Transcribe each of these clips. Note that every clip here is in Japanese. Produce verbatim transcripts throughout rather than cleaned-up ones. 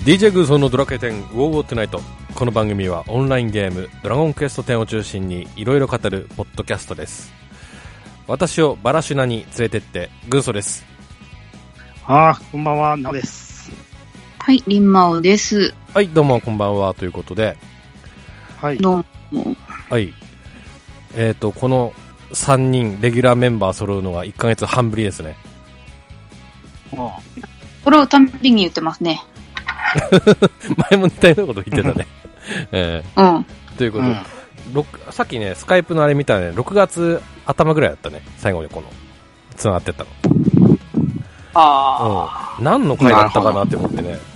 ディージェー グーソーのドラクエテンウォーウォートゥナイト。この番組はオンラインゲームドラゴンクエストテンを中心にいろいろ語るポッドキャストです。私をバラシュナに連れてってグーソです。 あー、こんばんは、なおです。 はい、リンマオです。 はい、どうもこんばんはということで、 はい、 どうも。 はい、えーとこのさんにんレギュラーメンバー揃うのがいっかげつはんぶりですね。 ああ、 これをたんびに言ってますね。 前も似たようなこと言ってたね。えー、うん。 ということで、うん、さっきねスカイプのあれ見たらねろくがつ頭ぐらいだったね、最後にこのつながってったの。 ああ、 うん、何の回だったかなって思ってね。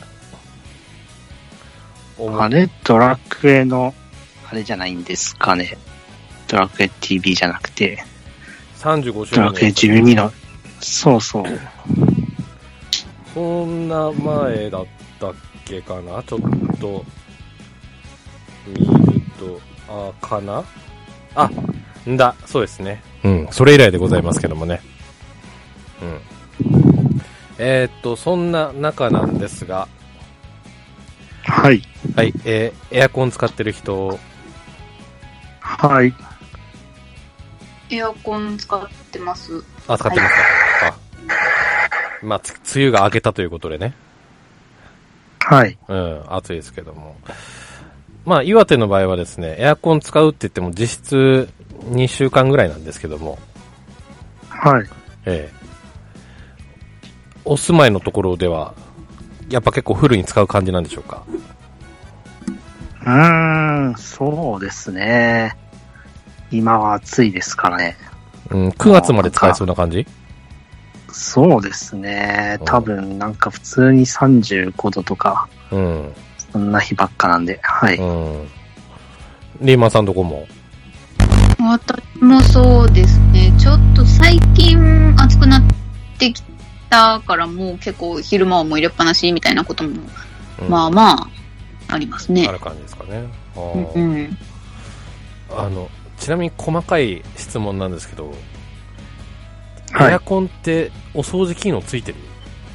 あれドラクエのあれじゃないんですかね。ドラクエ ティーブイ じゃなくてさんじゅうごしゅうねんドラクエじゅうにの、そうそう、 そんな前だったっけかな。ちょっと見ると、あかなあんだ、そうですね。うん、それ以来でございますけどもね。うん。えー、っとそんな中なんですが、 はいはい、えー、エアコン使ってる人、 はい、 エアコン使ってます。 あ、使ってますか。はい、あ、まあつ梅雨が明けたということでね。 はい、 うん、暑いですけども、まあ岩手の場合はですね、エアコン使うって言っても実質にしゅうかんぐらいなんですけども、 はい、 ええ、お住まいのところではやっぱ結構フルに使う感じなんでしょうか。 うーん、そうですね。今は暑いですからね。 うん、くがつまで使えそうな感じ？ そうですね。多分なんか普通にさんじゅうごどとか、 うん、 そんな日ばっかなんで、はい。うん、 リーマンさんどこも？ 私もそうですね。ちょっと最近暑くなってきたからもう結構昼間はもう入れっぱなしみたいなことも、うん、まあまあありますね。 ある感じですかね。あ、 うんうん、 あのちなみに細かい質問なんですけど、 はい、 エアコンってお掃除機能ついてる？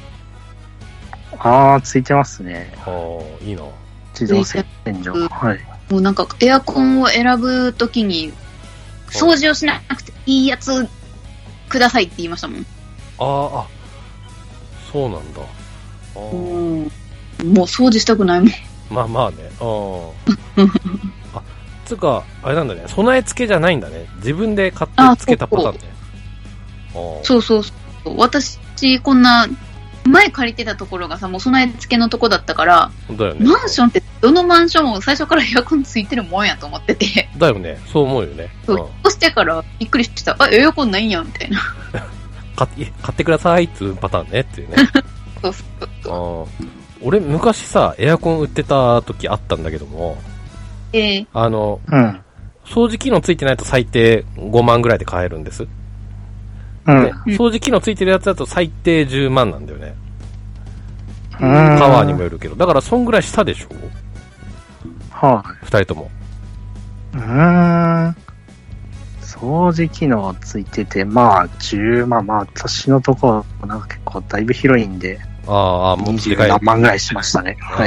ああ、ついてますね。 ああ、いいな。 自動洗浄。はい。 もうなんかエアコンを選ぶときに掃除をしなくていいやつくださいって言いましたもん。 ああ、そうなんだ。あ、 うん、もう掃除したくないもん。 まあまあね。ああ、つうかあれなんだね。備え付けじゃないんだね。自分で買って付けたパターンね。 そうそうそう。私こんな前借りてたところがさ、もう備え付けのとこだったから、 だよね、 マンションってどのマンションも最初からエアコンついてるもんやと思ってて。 だよね、そう思うよね。 そう、そしてからびっくりした。あ、エアコンないんやみたいな。 買って買ってくださいっていうパターンねっていうね。 そうそうそう。 あ、俺昔さエアコン売ってた時あったんだけども、 えー、 あの、 うん、 掃除機能ついてないと最低ごまんぐらいで買えるんです。 うん、 で掃除機能ついてるやつだと最低じゅうまんなんだよね。 パワーにもよるけど、だからそんぐらいしたでしょ。 はい、 二人とも。 うーん、掃除機能ついてて、まあじゅうまん、まあ私のところなんか結構だいぶ広いんで、 ああ、もうにじゅうなんまんぐらいしましたね。はい。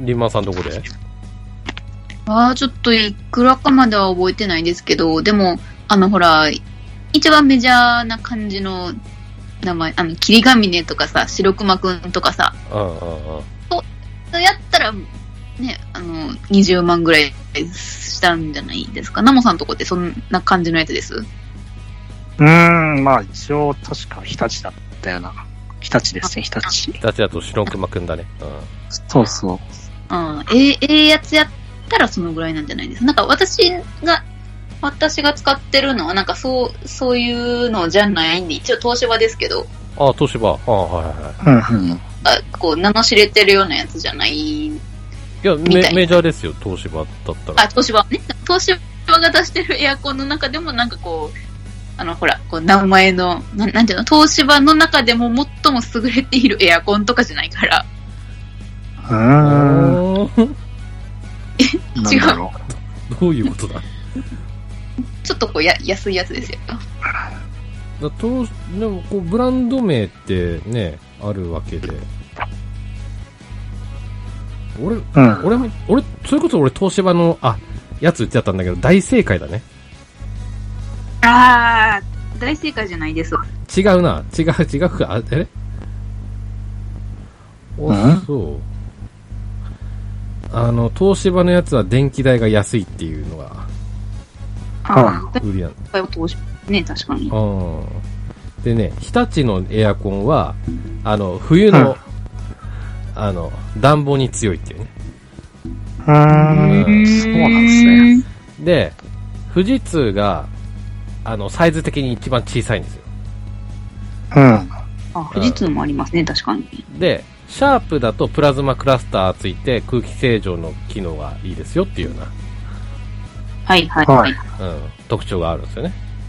リンマンさんどこで？ ああ、ちょっといくらかまでは覚えてないですけど、でもあのほら一番メジャーな感じの名前、あの霧ヶ峰とかさ、白熊くんとかさ、 うんうんうん、 そうやったらね、あのにじゅうまんぐらいしたんじゃないですか。ナモさんとこってそんな感じのやつです？ うーん、まあ一応確か日立だったような。日立ですね、日立。 日立だと白熊くんだね。うん、 そうそう。 うん、えええやつやったらそのぐらいなんじゃないですか。なんか私が私が使ってるのはなんかそうそういうのじゃないんで、一応東芝ですけど。 ああ、東芝。ああ、はいはいはい。 うんうん。 あ、こう名の知れてるようなやつじゃない。いや、メ、メジャーですよ、東芝だったら。 あ、東芝ね。東芝が出してるエアコンの中でもなんかこう、あのほら、こう名前のな、なんていうの、東芝の中でも最も優れているエアコンとかじゃないから。 うーん。 違う。 どういうことだ。 ちょっとこうや安いやつですよ。 だとでもこうブランド名ってねあるわけで、 俺、 うん。 俺も、俺、それこそ俺東芝の、あ、やつ言ってたんだけど、大正解だね。 あー、大正解じゃないですわ。 違うな。違う、違うか。あ、えお、そう。あの、東芝のやつは電気代が安いっていうのが、 ああ、 売りなの。 通しね、確かに。 うん。でね、日立のエアコンは、あの、冬の、うん、あの、暖房に強いっていうね。 うーん、そうなんですね。 で、富士通が、あの、サイズ的に一番小さいんですよ。 うん。 あ、富士通もありますね、確かに。 で、シャープだとプラズマクラスターついて空気清浄の機能がいいですよっていうような、 はいはいはい。うん、 特徴があるんですよね。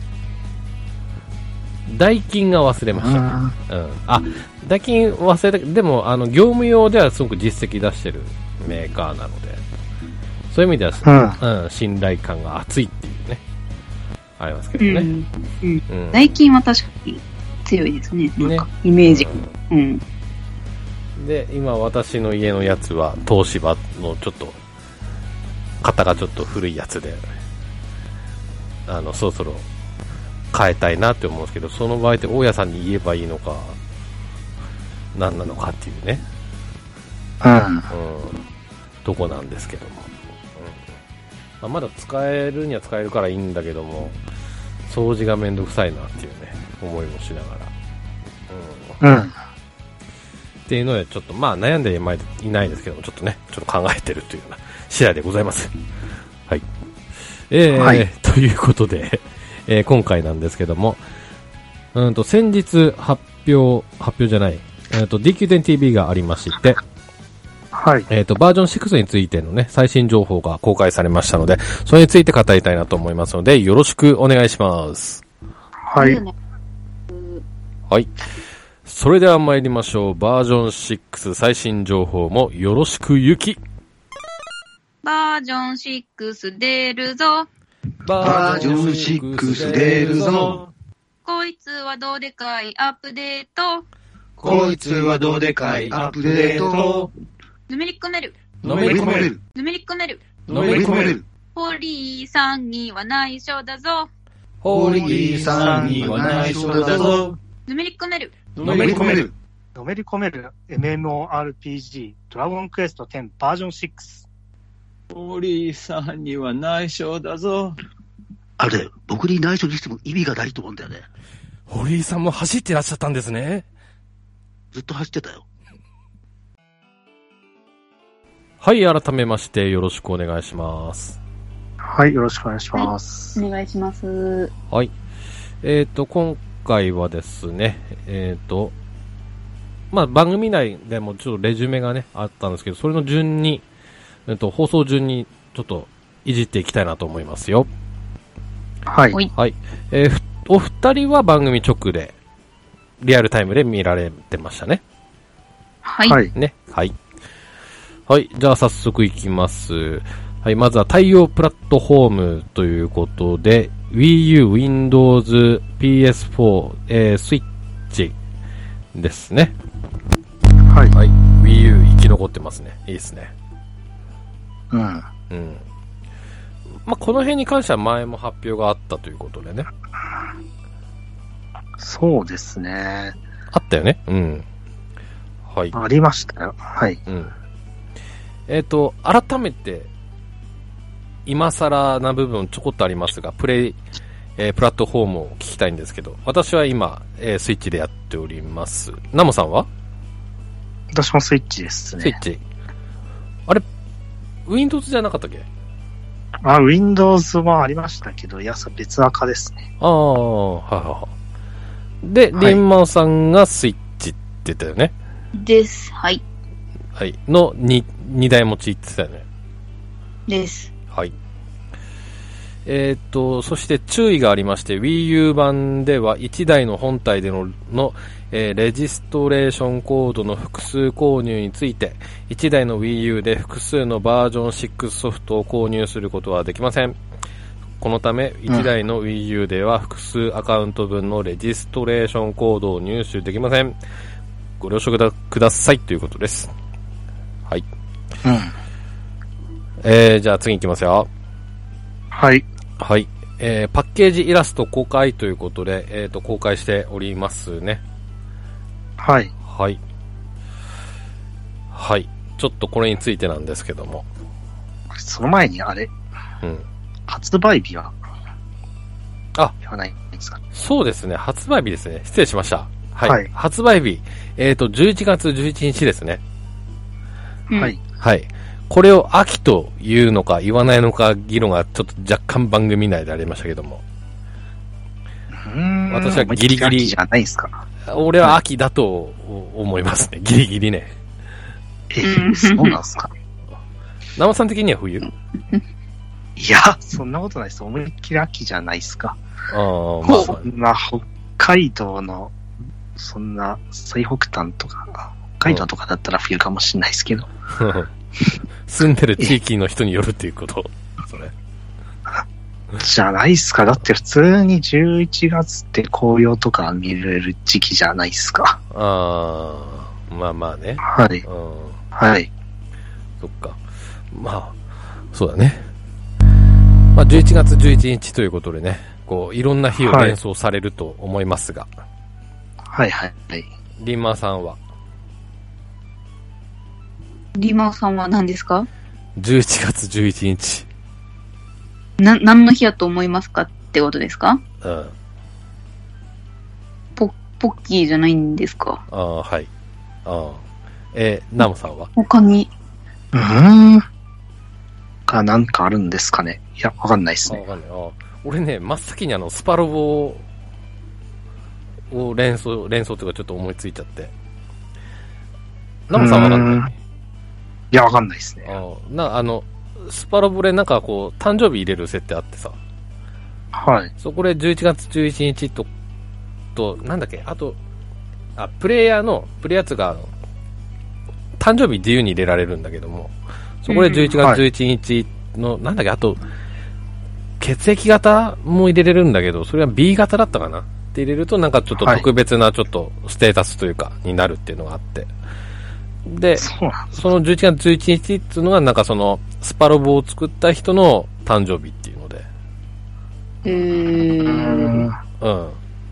ダイキンが忘れました。うん。あ、ダイキン忘れた。でも、あの、業務用ではすごく実績出してるメーカーなので、そういう意味では、うん、うん、信頼感が厚いっていうね、ありますけどね。うん。 うん。ダイキンは確かに強いですね。ね。イメージ。うん、うんで、今私の家のやつは東芝のちょっと型がちょっと古いやつで、あのそろそろ変えたいなって思うんですけど、その場合って大家さんに言えばいいのか何なのかっていうね、 うん、うん、 とこなんですけども、うん、まあ、まだ使えるには使えるからいいんだけども、掃除がめんどくさいなっていうね思いもしながら、うん、うんっていうので、ちょっとまあ悩んでいないですけども、ちょっとね、ちょっと考えてるというような次第でございます。はい。えー、はい、ということで、えー、今回なんですけども、うんと、先日発表、発表じゃない、えっと、ディーキューテンティーブイ がありまして、 はい。 えっと、バージョンシックスについてのね、最新情報が公開されましたので、それについて語りたいなと思いますので、よろしくお願いします。 はい。 はい。それでは参りましょう。バージョンシックス最新情報もよろしくゆき。 バージョンシックス出るぞ。 バージョンシックス出るぞ。 こいつはどうでかいアップデート。 こいつはどうでかいアップデート。 ぬめり込める。 のめり込める。 ぬめり込める。 のめり込める。 ホリーさんには内緒だぞ。 ホリーさんには内緒だぞ。 ぬめり込める。 のめり込める。 のめり込める エムエムオーアールピージー ドラゴンクエストテンバージョンシックス。 ホリーさんには内緒だぞ。 あれ、僕に内緒にしても意味がないと思うんだよね。 ホリーさんも走ってらっしゃったんですね。 ずっと走ってたよ。 はい、改めましてよろしくお願いします。 はい、よろしくお願いします。 はい、お願いします。 はい。えっと、今回はですね、えっと、まあ、番組内でもちょっとレジュメがね、あったんですけど、それの順に、えっと、放送順にちょっといじっていきたいなと思いますよ。 はい。 はい。えー、お二人は番組直で、リアルタイムで見られてましたね。 はい。 ね。はい。はい。じゃあ早速いきます。はい。まずは対応プラットフォームということで、Wii U、Windows、ピーエスフォー、えー、スイッチですね。 はい。 はい。Wii U 生き残ってますね。いいですね。 うん。 うん。まあ、この辺に関しては前も発表があったということでね。 そうですね。 あったよね。うん。はい。 ありましたよ。はい。 うん。えっと、改めて、今更な部分ちょこっとありますが、プレイ、えー、プラットフォームを聞きたいんですけど、私は今、えー、スイッチでやっております。ナモさんは？ 私もスイッチですね。 スイッチ。あれ、Windows じゃなかったっけ？ あ、Windows はありましたけど、いや、別赤ですね。 ああ、はいはいはい。で、はい、リンマンさんがスイッチって言ったよね。 です。はい。 はい。のに、二台持ちって言ってたよね。 です。 はい。えっと、そして注意がありまして、Wii U 版ではいちだいの本体での、の、えー、レジストレーションコードの複数購入について、いちだいの Wii U で複数のバージョンシックスソフトを購入することはできません。このため、いちだいの Wii U では複数アカウント分のレジストレーションコードを入手できません。ご了承くださいということです。はい。 うん。 えー、じゃあ次行きますよ。 はい。 はい。えー、パッケージイラスト公開ということで、えっと、公開しておりますね。 はい。 はい。はい。ちょっとこれについてなんですけども。 その前にあれ、 うん。 発売日はあ、 言わないんですか？ そうですね。発売日ですね。失礼しました。はい。 はい発売日、えっと、じゅういちがつじゅういちにちですね。 うんはい。 はい。これを秋というのか言わないのか議論がちょっと若干番組内でありましたけども。 うーん。 私はギリギリ思いっきり秋じゃないですか。 俺は秋だと思いますね。ギリギリね。 えー、そうなんですか。 生さん的には冬？ いや、そんなことないです。思いっきり秋じゃないですか。 ああ、まあ、 そんな北海道の、そんな最北端とか、北海道とかだったら冬かもしれないですけど。 住んでる地域の人によるっていうことそれ。 じゃないっすか。だって普通にじゅういちがつって紅葉とか見れる時期じゃないっすか。 ああ、まあまあね。 はい。 うん。 はい。 そっか。まあ、そうだね。まあ、じゅういちがつじゅういちにちということでね、こう、いろんな日を連想されると思いますが。 はいはいはい。 リンマーさんはリマさんは何ですか？ じゅういちがつじゅういちにち。 な、何の日やと思いますかってことですか？ うん。 ポ、ポッキーじゃないんですか？ ああ、はい。ああ。えー、ナムさんは他に。 うーん。か、なんかあるんですかね。いや、わかんないですあ、 ね。 わかんない。あ俺ね、真っ先にあの、スパロボを連想、連想というかちょっと思いついちゃって。ナムさんわかんない？ いや、わかんないですね。 あな、あの、スパロボでなんかこう、誕生日入れる設定あってさ。 はい。 そこでじゅういちがつじゅういちにちと、と、なんだっけ、あと、あ、プレイヤーの、プレイヤーつが、あの、誕生日自由に入れられるんだけども、そこでじゅういちがつじゅういちにちの、なんだっけ、あと、血液型も入れれるんだけど、それは ビー 型だったかなって入れると、なんかちょっと特別なちょっとステータスというか、になるっていうのがあって。で、 そうなんです。 そのじゅういちがつじゅういちにちっていうのが、なんかその、スパロボを作った人の誕生日っていうので。 えー、 うん。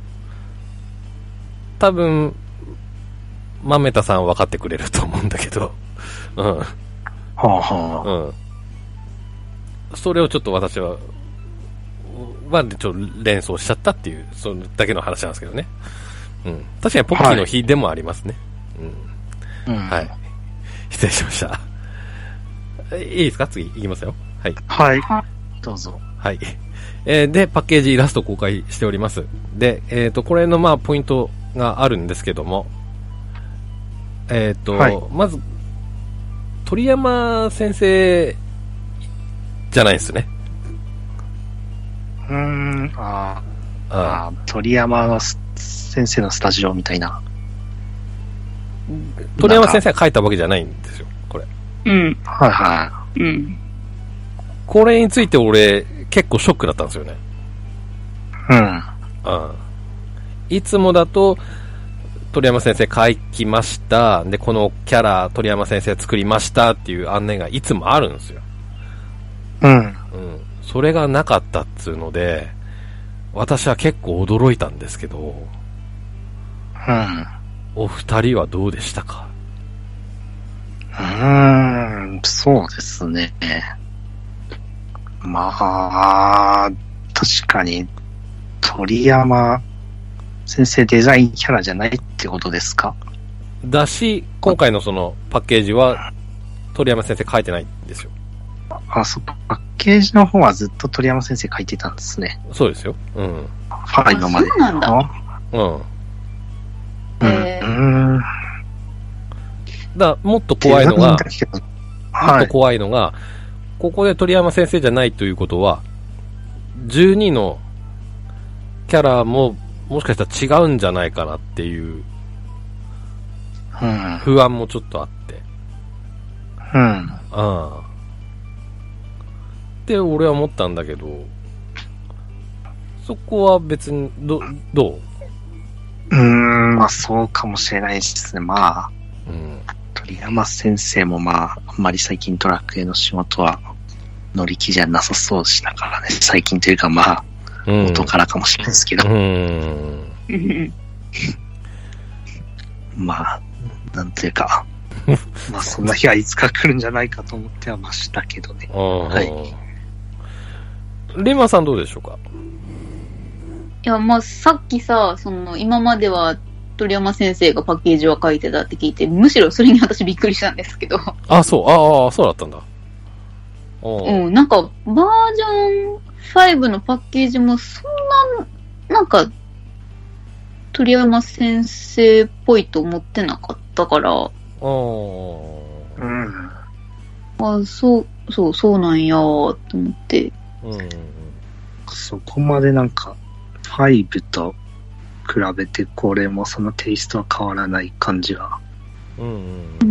多分、まめたさん分かってくれると思うんだけど。うん。 はあはうん。それをちょっと私は、は、ちょっと連想しちゃったっていう、それだけの話なんですけどね。うん。確かにポッキーの日でもありますね。 あ。うん。 うん。はい。失礼しました。いいですか？次行きますよ。はい。 はい。どうぞ。 はい。えー、で、パッケージイラスト公開しております。で、えっと、これのまあ、ポイントがあるんですけども、えっと、 はいまず、鳥山先生じゃないですね。 うーん、あーああー、鳥山のす先生のスタジオみたいな。 鳥山先生が書いたわけじゃないんですよ、これ。 うん、 はいはうん。 これについて俺、結構ショックだったんですよね。 い。うん。 うん。いつもだと、鳥山先生書きました。で、このキャラ、鳥山先生作りましたっていう案内がいつもあるんですよ。 うん。 うん。それがなかったっつうので、私は結構驚いたんですけど、 うん。 お二人はどうでしたか？ うーん、そうですね。まあ、確かに、鳥山先生デザインキャラじゃないってことですか？ だし、今回のそのパッケージは鳥山先生書いてないんですよ。 あ、そっか。パッケージの方はずっと鳥山先生書いてたんですね。 そうですよ。うん。 ファイのまで。 そうなんだうん。 うん。 えーうん。 だからもっと怖いのが、もっデザインだけどはい。 と怖いのが、ここで鳥山先生じゃないということは、じゅうにのキャラももしかしたら違うんじゃないかなっていううん。 不安もちょっとあって。 うん。 ああ。って俺は思ったんだけど、そこは別に、ど、どう？ うーん、まあそうかもしれないですね。まあ、 うん。 鳥山先生もまあ、あんまり最近ドラクエの仕事は乗り気じゃなさそうでしたからね。最近というかまあ、元からかもしれないですけど。 うん。 まあ、なんていうか、まあそんな日はいつか来るんじゃないかと思ってはましたけどね。はい。 レマさんどうでしょうか？ いや、まあさっきさ、その今までは鳥山先生がパッケージは書いてたって聞いて、むしろそれに私びっくりしたんですけど。 あ、そう、ああ、そうだったんだ。 うん、なんかバージョンファイブのパッケージもそんな、なんか、鳥山先生っぽいと思ってなかったから。ああ。 うん。 あ、そう、そう、そうなんやーと思って。 うん。 そこまでなんか、ファイブと比べてこれもそのテイストは変わらない感じが。 うん。 うん。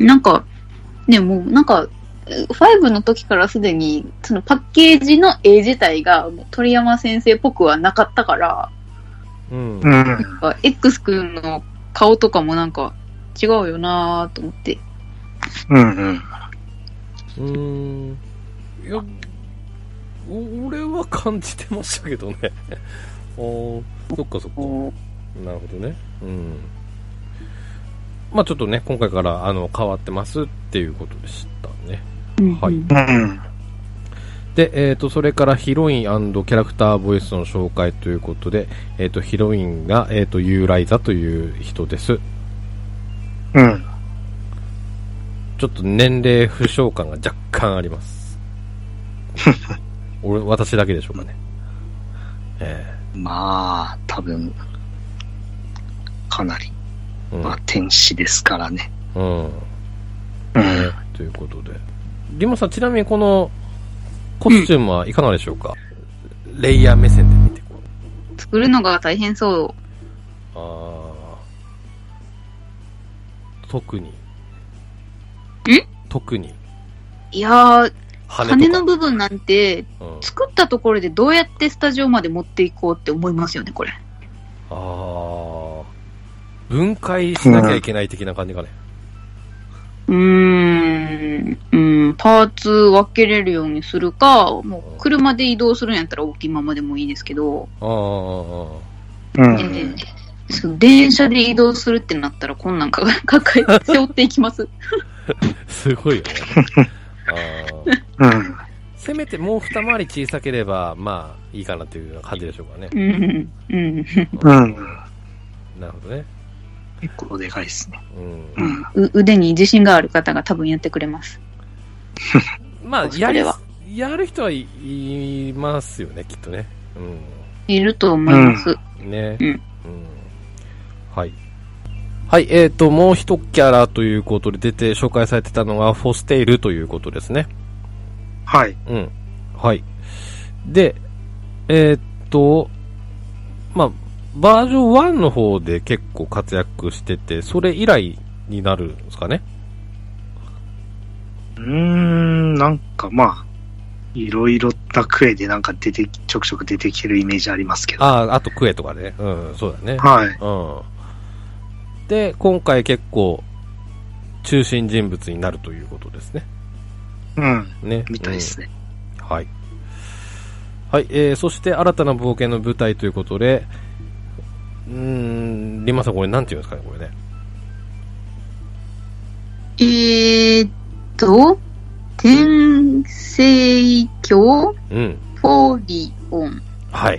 なんか、ね、もうなんか、ファイブの時からすでに、そのパッケージの絵自体がもう鳥山先生っぽくはなかったから、 うん。 なんか X 君の顔とかもなんか違うよなぁと思って。 うんうん。 うーん。いや、俺は感じてましたけどね。あー、そっかそっか。なるほどね。うん。まあちょっとね、今回からあの変わってますっていうことでしたね。はい。うん、で、えっと、それからヒロイン&キャラクターボイスの紹介ということで、えっと、ヒロインが、えっと、ユーライザという人です。 うん。 ちょっと年齢不詳感が若干あります。俺、私だけでしょうかね。えー、まあ、多分、かなり、 うん、 まあ、天使ですからね。 うん。 うん。 ということで。リモさん、ちなみにこのコスチュームはいかがでしょうか？うん、レイヤー目線で見てこう。作るのが大変そう。 ああ。特に。ん？特に。 いやー、羽の部分なんて、うん、作ったところでどうやってスタジオまで持っていこうって思いますよね、これ。 ああ。分解しなきゃいけない的な感じかね。 うーん、うん、パーツ分けれるようにするか、もう車で移動するんやったら大きいままでもいいですけど、 ああ、 うん、 えー、電車で移動するってなったらこんなんか抱えて背負っていきます。 すごいよね。 あ、うん、 せめてもう二回り小さければまあいいかなという感じでしょうかね。 うん、うん、うん。 なるほどね。 結構でかいですね、 うんうん、腕に自信がある方が多分やってくれます。 まあやるやる人はい、いますよね、きっとね、うん、 いると思います、 うん、ね、うんうん、はいはいえーともう一キャラということで出て紹介されてたのがフォステイルということですね。 はいうんはいでえー、っとまあバージョンワンの方で結構活躍してて、それ以来になるんですかね？ うーん、なんかまあ、いろいろなクエでなんか出て、ちょくちょく出てきてるイメージありますけど。 ああ、あとクエとかね。うん、そうだね。 はい。 うん。で、今回結構、中心人物になるということですね。 うん。 ね。 みたいですね、 うん。はい。はい、えー、そして新たな冒険の舞台ということで、うーん、リマさんこれなんて言うんですかね、これね。 えーっと、天聖教、 うん、 フォリオン。 はい。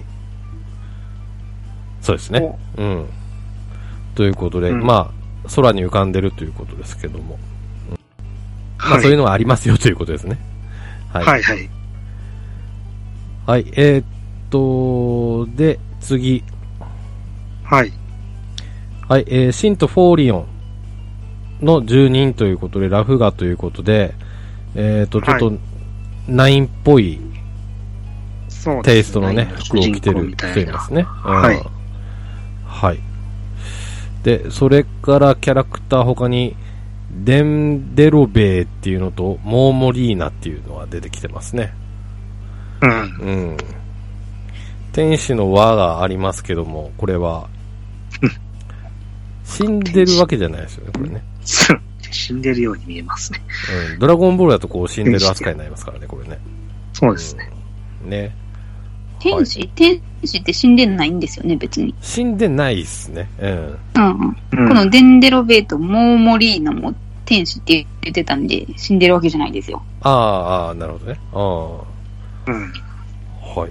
そうですね。うん。ということで、うん、まあ、空に浮かんでるということですけども。うん、まあ、はい、そういうのがありますよということですね。はい。 はいはい。 はい、えー、っと、で、次。 はい。 はい、えー、シンとフォーリオンの住人ということで、ラフガということで、えーと、ちょっと、ナインっぽいテイストのね、服を着てる人いますね。 はい。 はい。で、それからキャラクター他に、デンデロベーっていうのと、モーモリーナっていうのが出てきてますね。 うん。 うん。天使の輪がありますけども、これは、 死んでるわけじゃないですよね、これね。 死んでるように見えますね。 うん。ドラゴンボールだとこう死んでる扱いになりますからね、これね。 そうですね。 うん、ね。 天使、はい、天使って死んでないんですよね、別に。 死んでないっすね。うん。 うん、うん。このデンデロベート、モーモリーナも天使って言ってたんで、死んでるわけじゃないですよ。 ああ、ああ、なるほどね。ああ。 うん。 はい。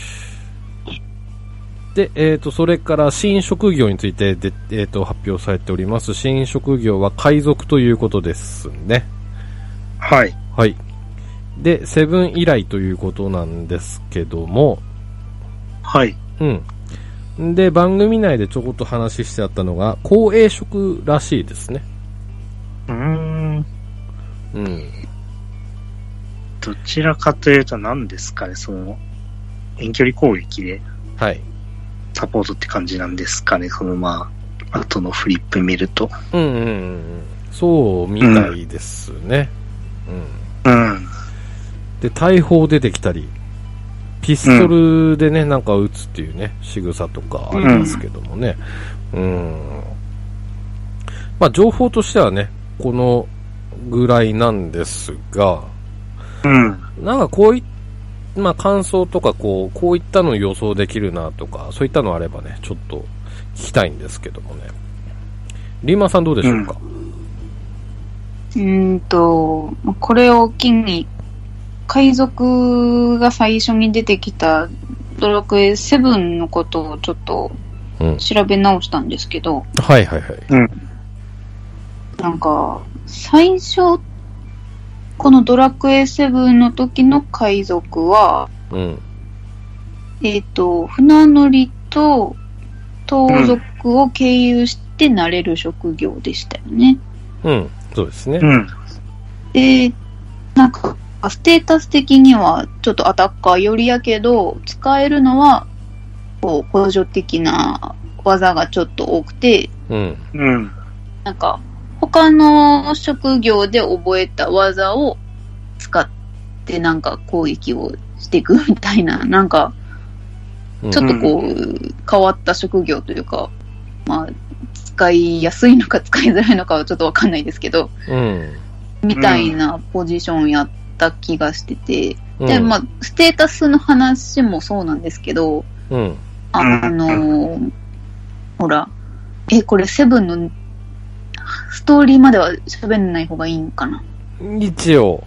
で、えっ、ー、と、それから新職業についてで、えっ、ー、と、発表されております。新職業は海賊ということですね。 はい。 はい。で、セブン以来ということなんですけども、 はい。 うん。で、番組内でちょこっと話してあったのが、公営職らしいですね。 うーん。 うん。 どちらかというと何ですかね、その、遠距離攻撃で。 はい。 サポートって感じなんですかね、そのまあ、後のフリップ見ると。 うんうんうん。そうみたいですね。 うん。うん。 で、大砲出てきたり、ピストルでね、うん、なんか撃つっていうね、仕草とかありますけどもね。うん。うん、まあ、情報としてはね、このぐらいなんですが、 うん。 なんかこういったまあ感想とかこう、こういったの予想できるなとか、そういったのあればね、ちょっと聞きたいんですけどもね。リーマンさんどうでしょうか？ うーんと、これを機に、海賊が最初に出てきたドラクエセブンのことをちょっと調べ直したんですけど、 うん、はいはいはい。 うん。 なんか、最初、このドラクエセブンの時の海賊は、 うん、 えっと、船乗りと盗賊を経由してなれる職業でしたよね。 うん、そうですね。 うん。 で、なんか、ステータス的にはちょっとアタッカー寄りやけど、使えるのは、こう、補助的な技がちょっと多くて、 うん。 うん。 なんか、他の職業で覚えた技を使ってなんか攻撃をしていくみたいな、なんか、ちょっとこう、うん、変わった職業というか、まあ、使いやすいのか使いづらいのかはちょっとわかんないですけど、 うん、 みたいなポジションやった気がしてて、 うん、 で、まあ、ステータスの話もそうなんですけど、 うん、 あのー、ほら、え、これセブンのストーリーまでは喋んない方がいいんかな。 一応。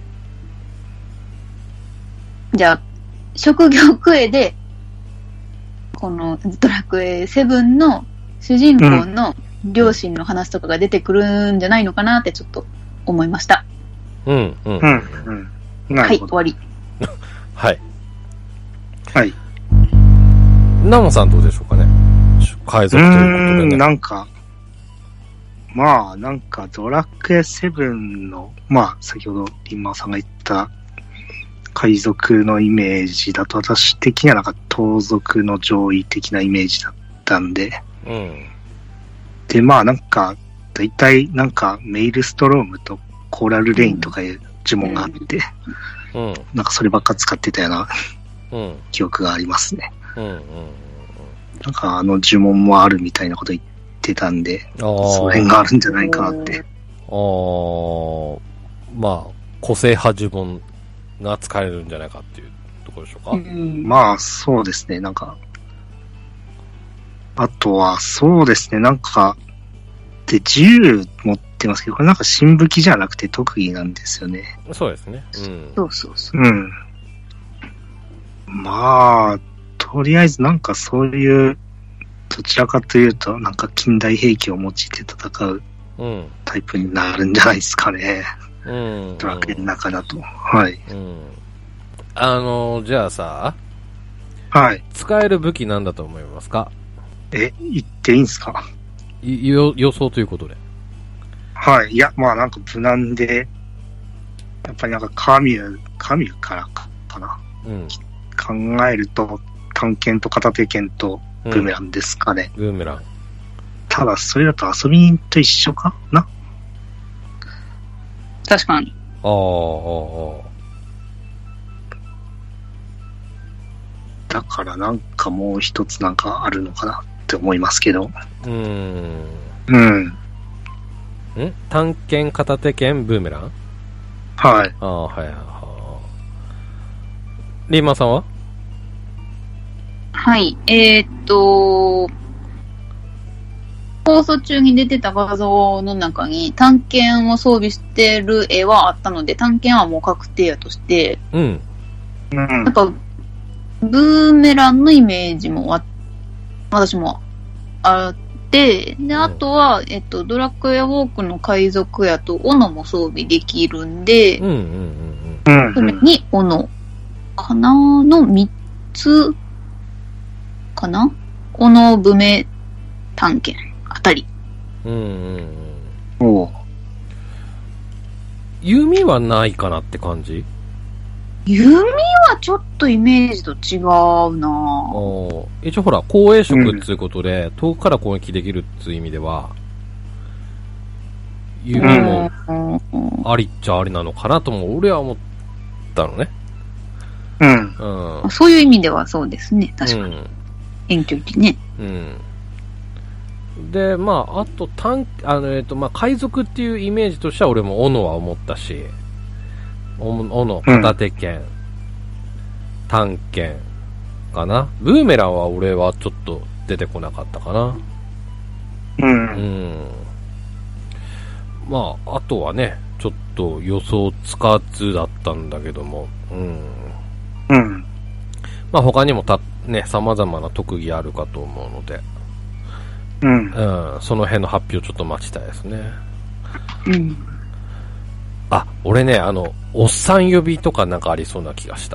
じゃあ、職業クエで、このドラクエセブンの主人公の両親の話とかが出てくるんじゃないのかなってちょっと思いました。 うん、うん、 うん、うん。 はい、終わり。 はい。 はい。 ナモさんどうでしょうかね。海賊ということでね。 なんか、まあ、なんか、ドラクエセブンの、まあ、先ほどリンマーさんが言った海賊のイメージだと、私的にはなんか盗賊の上位的なイメージだったんで、 うん、 で、まあ、なんか、だいたいなんかメイルストロームとコーラルレインとかいう呪文があって、 うん、 なんかそればっか使ってたような記憶がありますね。 うんうんうん、 なんかあの呪文もあるみたいなこと言ってたんで、その辺があるんじゃないかなって。 あー、まあ、個性派呪文が使えるんじゃないかっていうところでしょうか。 うん、 まあ、そうですね。なんか、あとは、そうですね。なんか、で、銃持ってますけど、これなんか新武器じゃなくて特技なんですよね。 そうですね。うん。 そうそうそう。 うん。まあ、とりあえずなんかそういう、どちらかというと、なんか近代兵器を用いて戦うタイプになるんじゃないですかね。 うん。 ドラクエの中だと。はい。 うん。あの、じゃあさ、 はい。 使える武器なんだと思いますか？ え、言っていいんすか？ よ、予想ということで。 はい。いや、まあなんか無難で、やっぱりなんかカミュ、カミュからか、かな。 うん。 考えると、短剣と片手剣とブーメランですかね。 うん、ブーメラン。 ただ、それだと遊び人と一緒かな？ 確かに。 ああ、ああ。 だからなんかもう一つなんかあるのかなって思いますけど。 うーん。 うん。 ん探検、片手剣、ブーメラン。 はい。 ああ、はいはいはい。リーマンさんは？ はい。えー、っと、放送中に出てた画像の中に探検を装備してる絵はあったので、探検はもう確定やとして、 うん。 うん。 なんか、ブーメランのイメージもあ、私もあって、で、あとは、えっと、ドラクエウォークの海賊やと、斧も装備できるんで、 うんうんうんうん。 それに斧かなのみっつかな斧、ブメ、探検あたり。 うん。うんうんうん。 おう。 弓はないかなって感じ？ 弓はちょっとイメージと違うなぁ。一応ほら、光栄色っていうことで、うん、遠くから攻撃できるっていう意味では、弓もありっちゃありなのかなとも、俺は思ったのね。 うん。 うん。そういう意味ではそうですね。確かに。うん、遠距離ね。 うん。で、まあ、あと、単、あの、えっと、まあ、海賊っていうイメージとしては俺も斧は思ったし、斧、片手剣、うん、探検かな。ブーメランは俺はちょっと出てこなかったかな。 うん。 うん。まあ、あとはね、ちょっと予想つかずだったんだけども、うん。 うん。 まあ他にもた、ね、様々な特技あるかと思うので、 うん。 うん。その辺の発表ちょっと待ちたいですね。 うん。 あ、俺ね、あの、おっさん呼びとかなんかありそうな気がした。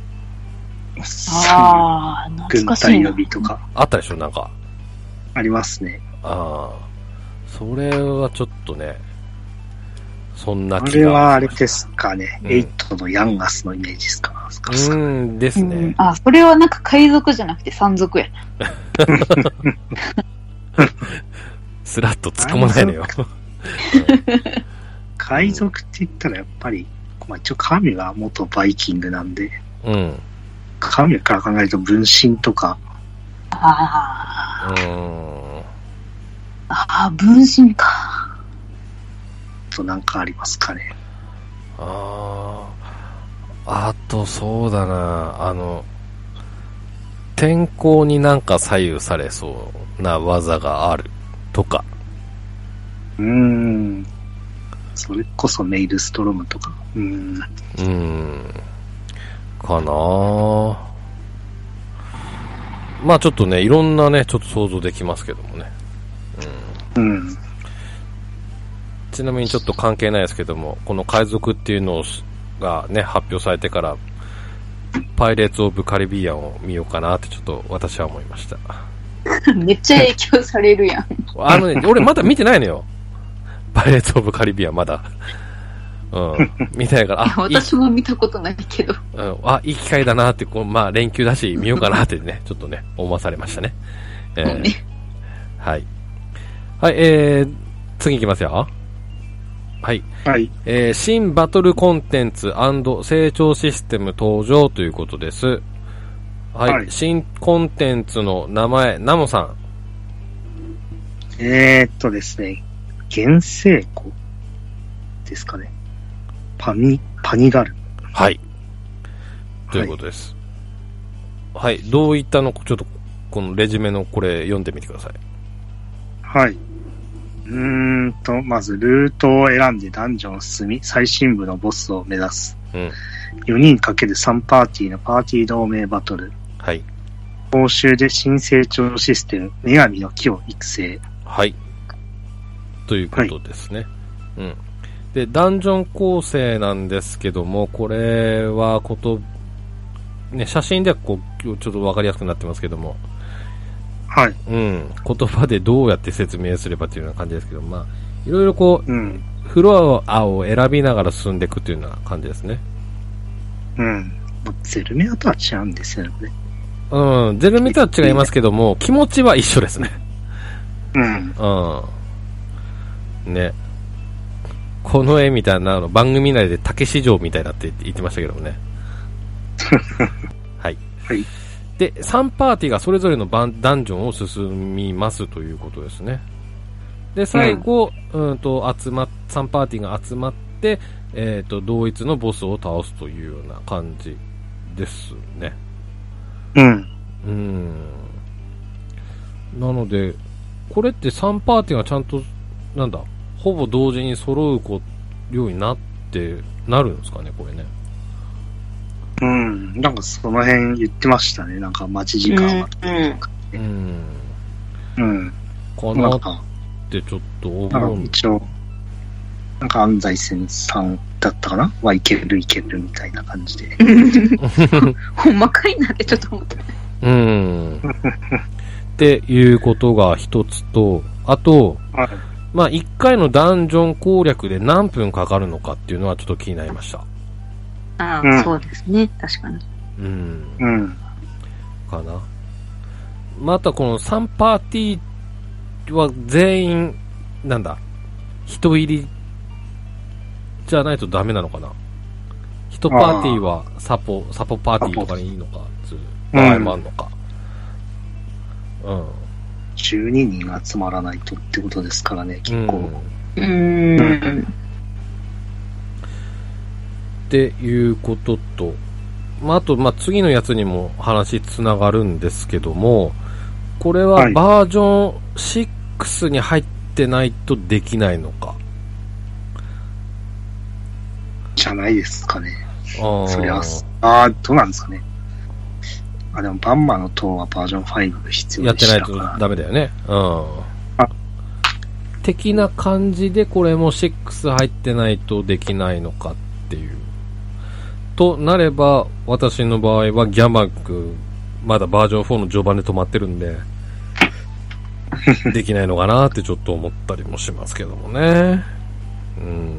ああ、懐かしいな。 軍隊呼びとか。 あったでしょ、なんか。 ありますね。 ああ。それはちょっとね、そんな気が。 あれはあれですかね。 うん、 エイトのヤンガスのイメージですか。 うん、ですね、うん。 あ、それはなんか海賊じゃなくて山賊やな。 スラッと突っ込まないのよ。 海賊って言ったらやっぱり、まあ、一応神が元バイキングなんで、 うん。 神から考えると分身とか。 ああ。うん。 ああ、分身か。 となんかありますかね。 ああ。あと、そうだな。あの、天候になんか左右されそうな技があるとか。 うーん。それこそメイルストロムとか。うーん。 うーん。かなぁ。まあちょっとね、いろんなね、ちょっと想像できますけどもね。 うん。うん、 ちなみにちょっと関係ないですけども、この海賊っていうのがね、発表されてから、パイレーツ・オブ・カリビアンを見ようかなってちょっと私は思いました。 めっちゃ影響されるやん。 あのね、俺まだ見てないのよ。パイレーツ・オブ・カリビアンまだ。うん。見てないから、 あ、私も見たことないけど。 うん。あ、いい機会だなって、こう、まあ連休だし見ようかなってね、ちょっとね、思わされましたね。えー、ね、はい。はい、えー、次行きますよ。はい。 はい。 えー、新バトルコンテンツ&成長システム登場ということです。はい。はい、新コンテンツの名前、ナモさん。 えーっとですね、原生湖ですかね。パニ、パニガル。 はい。ということです。はい。はい、どういったのか、ちょっと、このレジュメのこれ読んでみてください。 はい。うーんと、まずルートを選んでダンジョンを進み、最深部のボスを目指す。うん。よにんかけるさんパーティーのパーティー同盟バトル。 はい。 報酬で新成長システム、女神の木を育成。 はい。ということですね。はい、うん。で、ダンジョン構成なんですけども、これはこと、ね、写真ではこう、ちょっとわかりやすくなってますけども、 はい。 うん。言葉でどうやって説明すればというような感じですけど、まあ、いろいろこう、 うん、 フロアを選びながら進んでいくというような感じですね。 うん。ゼルメアとは違うんですよね。 うん。ゼルメとは違いますけども、気持ちは一緒ですね。 うん。 うん。ね。この絵みたいなの番組内で竹市場みたいなって言ってましたけどもね。はい。 はい。 で、さんパーティーがそれぞれのダンジョンを進みますということですね。 で、最後、うん、うんと集まっ、さんパーティーが集まって、えっと、同一のボスを倒すというような感じですね。 うん。 うん。なので、これってさんパーティーがちゃんと、なんだ、ほぼ同時に揃うようになって、なるんですかね、これね。 うん。なんかその辺言ってましたね。なんか待ち時間が。 うん。 うん。 かなってちょっと思う。 なんか一応、なんか安西先さんだったかなはいけるいけるみたいな感じで。 ほんまかいなってちょっと思った。 うん。っていうことが一つと、あと、 はい、 まあ一回のダンジョン攻略で何分かかるのかっていうのはちょっと気になりました。 ああ、うん、そうですね。確かに。 うん。 うん。 かな。またこのさんパーティーは全員、なんだ、人入りじゃないとダメなのかな。一パーティーはサポ、サポパーティーとかにいいのか、つう場合もあるのか。うん。 じゅうににん集まらないとってことですからね、結構。 うん。うーん。 っていうことと、まあ、あと、まあ、次のやつにも話つながるんですけども、これはバージョンろくに入ってないとできないのか。 じゃないですかね。 あそりゃ、ああ、どうなんですかね。あ、でもバンマの塔はバージョンご必要やってないでしたからとダメだよね。うん。 あ的な感じでこれもろく入ってないとできないのかっていう。となれば、私の場合はギャマック、まだバージョンよんの序盤で止まってるんで、できないのかなってちょっと思ったりもしますけどもね。うん。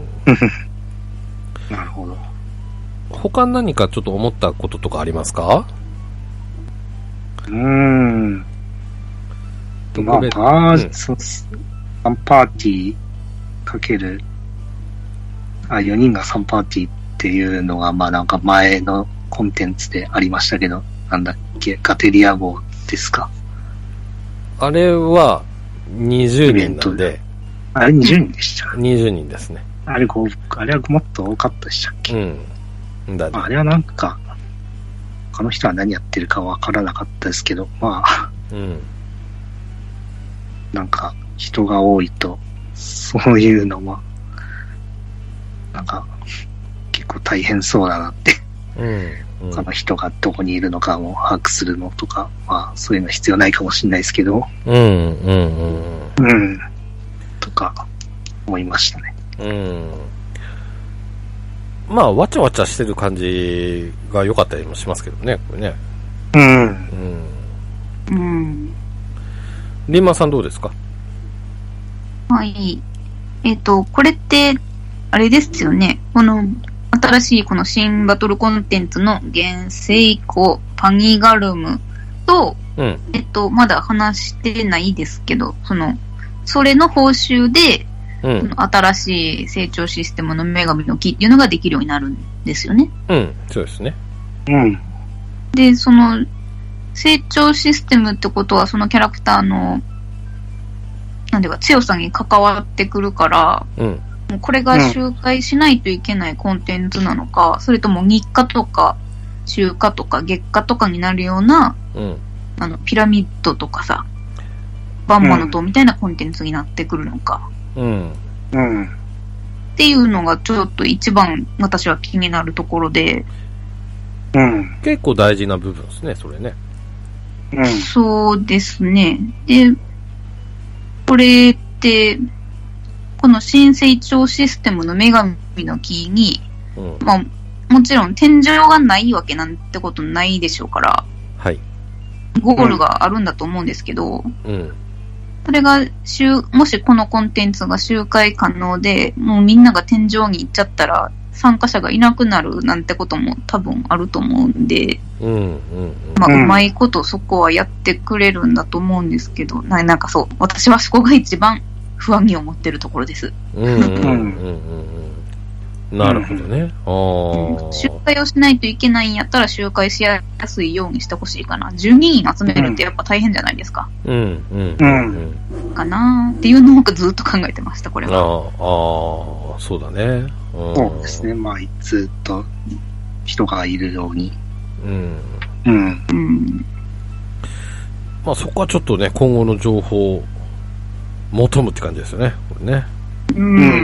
なるほど。 他何かちょっと思ったこととかありますか？ うーん。まあ、バージョン、さんパーティーかける、あ、よにんがさんパーティーっていうのが、まあなんか前のコンテンツでありましたけど、なんだっけ、ガテリア号ですか。 あれはにじゅうにんなんで。 あれにじゅうにんでした。 にじゅうにんですね。 あれ、あれはもっと多かったでしたっけ。 うん。だね。 あれはなんか、他の人は何やってるかわからなかったですけど、まあ、 うん、 なんか人が多いと、そういうのは、なんか結構大変そうだなって、 うんうん、 他の人がどこにいるのかも把握するのとか、まあそういうの必要ないかもしれないですけど、 うんうんうんうん、とか思いましたね。 うん。まあ、わちゃわちゃしてる感じが良かったりもしますけどね、これね。 うん。 うん。うん。 リンマさんどうですか？ はい。えっと、これって、あれですよね。この、新しいこの新バトルコンテンツの原生コ、パニガルムと、 うん、 えっと、まだ話してないですけど、その、それの報酬で、うん、新しい成長システムの女神の木っていうのができるようになるんですよね。 うん、そうですね。 うん。 で、その、成長システムってことは、そのキャラクターの、なんていうか、強さに関わってくるから、 うん、 もうこれが周回しないといけないコンテンツなのか、うん、それとも日課とか、週課とか月課とかになるような、 うん、 あの、ピラミッドとかさ、バンマの塔みたいなコンテンツになってくるのか。 うん。 うん。 っていうのがちょっと一番私は気になるところで。 うん。 結構大事な部分ですね、それね。 うん。 そうですね。で、これって、この新成長システムの女神の木に、 うん、 まあ、もちろん天井がないわけなんてことないでしょうから、 はい。 ゴールがあるんだと思うんですけど、 うん。 それが、もしこのコンテンツが周回可能で、もうみんなが天井に行っちゃったら、参加者がいなくなるなんてことも多分あると思うんで、 うんうんうん、 まあ、うまいことそこはやってくれるんだと思うんですけど、な、なんかそう、私はそこが一番不安に思ってるところです。 うんうんうんうんうん、なるほどね。 あ、周回をしないといけないんやったら周回しやすいようにしてほしいかな。じゅうににん集めるってやっぱ大変じゃないですか。 うんうんうんうん。 かなっていうのをずっと考えてました、これは。 ああ、ああ、そうだね。うん、 そうですね。まあ、ずっと人がいるように。 うん。 うん。 うん。 まあそこはちょっとね、今後の情報を求むって感じですよね、これね。 うん。うん、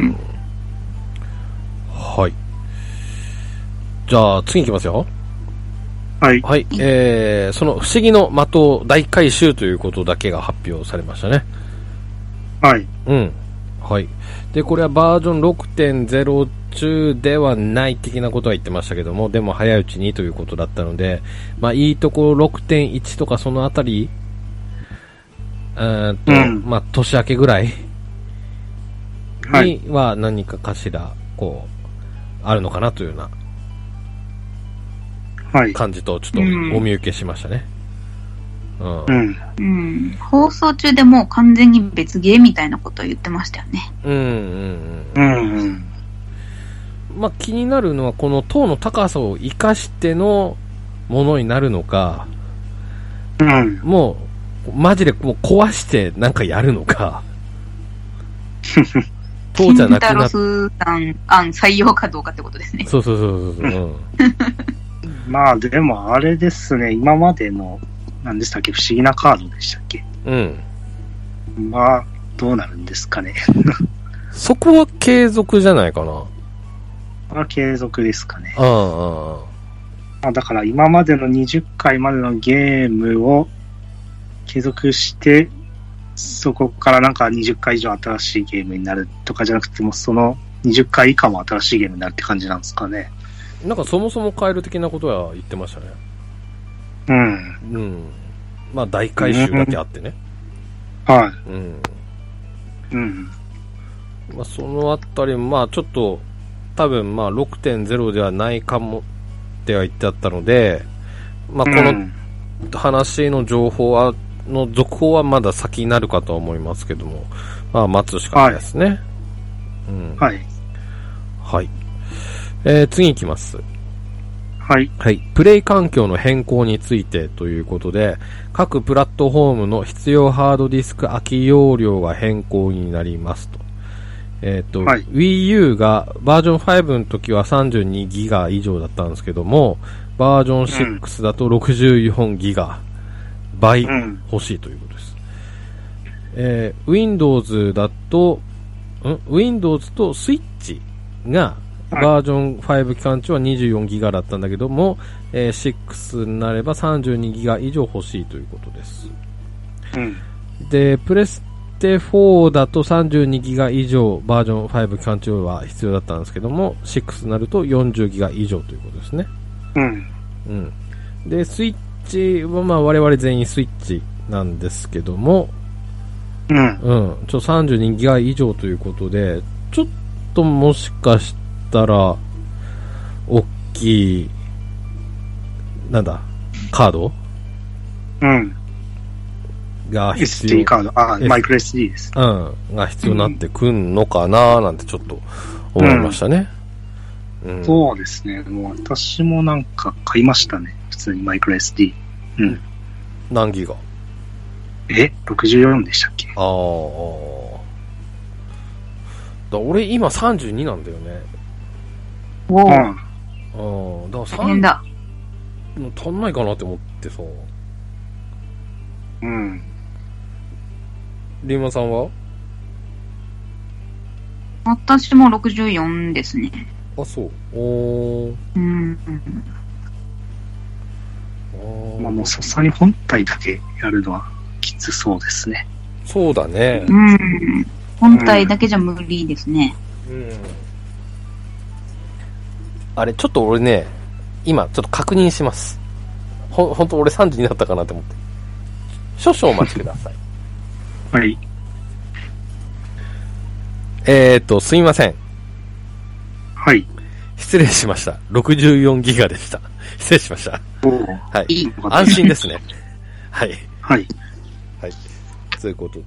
はい。じゃあ、次行きますよ。 はい。 はい。えー、その不思議の的大回収ということだけが発表されましたね。 はい。 うん。はい。で、これはバージョン ろくてんゼロ 中ではない的なことは言ってましたけども、でも早いうちにということだったので、まあいいところ ろくてんいち とかそのあたり、えーっと、うん、まあ年明けぐらいには何かかしら、こう、あるのかなというような、はい、感じとちょっとお見受けしましたね。うん。うん。 うん。放送中でもう完全に別ゲーみたいなことを言ってましたよね。 うんうんうん。うんうん。まあ気になるのはこの塔の高さを生かしてのものになるのか、うん。もう、マジでもう壊してなんかやるのか。塔じゃなくなっキンタロス案採用かどうかってことですね。 そうそうそうそう。うんまあでもあれですね、今までの何でしたっけ、不思議なカードでしたっけ。 うん。 まあどうなるんですかね。 そこは継続じゃないかな。 まあ継続ですかね。 ああああ。あだから今までのにじゅっかいまでのゲームを継続して、そこからなんかにじゅっかい以上新しいゲームになるとかじゃなくても、そのにじゅっかい以下も新しいゲームになるって感じなんですかね。 なんかそもそも変える的なことは言ってましたね。 うん。 うん。まあ大回収だけあってね。 うん、はい。 うん。 うん。 まあそのあたり、まあちょっと、多分まあ ろくてんゼロ ではないかもっては言ってあったので、まあこの話の情報は、の続報はまだ先になるかとは思いますけども、まあ待つしかないですね。はい。うん。 はい。 はい。えー、次行きます。 はい。 はい。プレイ環境の変更についてということで、各プラットフォームの必要ハードディスク空き容量が変更になりますと。えっと、はい、Wii U がバージョンごの時は さんじゅうにギガ 以上だったんですけども、バージョンろくだと ろくじゅうよんギガ、うん、倍欲しいということです。えー、Windows だと、ん Windows と Switch がバージョンご期間中はにじゅうよんギガだったんだけども、えー、ろくになればさんじゅうにギガ以上欲しいということです。 うん、 で、プレステよんだとさんじゅうにギガ以上バージョンご期間中は必要だったんですけども、ろくになるとよんじゅうギガ以上ということですね。 うん。 うん。で、スイッチはまあ我々全員スイッチなんですけども、 うん。 うん。ちょ、さんじゅうにギガ以上ということで、ちょっともしかしてたら大きいなんだカードうんが必要エスディー カードあ、マイクロ エスディー ですうんが必要になってくんのかななんてちょっと思いましたね、 うんうん、そうですね。もう私もなんか買いましたね、普通にマイクロ エスディー。うん何ギガえろくじゅうよんでしたっけ。 ああだ俺今さんじゅうになんだよね。 おぉ。 うん。だから大変だ。 足んないかなって思ってさ。 うん。 リンマさんは？ 私もろくじゅうよんですね。 あ、そう。おー。 うん。 まあもうさすがに本体だけやるのはきつそうですね。 そうだね。 うん。本体だけじゃ無理ですね。 うん。うんあれ、ちょっと俺ね、今、ちょっと確認します。ほ、ほんと俺さんじになったかなと思って。少々お待ちください。 はい。 えーと、すみません。 はい。 失礼しました。ろくじゅうよんギガでした。失礼しました。はい。安心ですね。はい。 はい。 はい。ということで。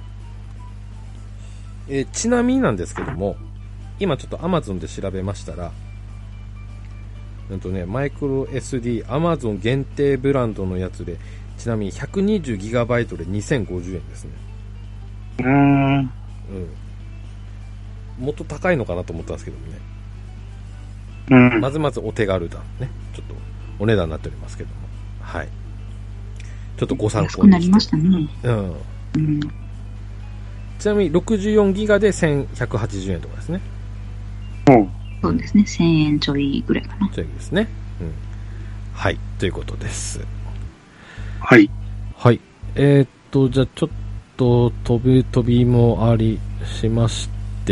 えー、ちなみになんですけども、今ちょっと Amazon で調べましたら、うんとね、マイクロ エスディー Amazon 限定ブランドのやつで、ちなみに ひゃくにじゅうギガバイト でにせんごじゅうえんですね。 うーん。 うん。もっと高いのかなと思ったんですけどもね。 うん。 まずまずお手軽だね。ちょっとお値段になっておりますけども。はい。ちょっとご参考にして。 安くなりましたね。 うん。 うん。 ちなみにろくじゅうよんギガでせんひゃくはちじゅうえんとかですね。 おう。 そうですね。せんえんちょいぐらいかな。 ちょいですね。うん。はい。ということです。 はい。 はい。えー、っと、じゃあちょっと飛び飛びもありしまして、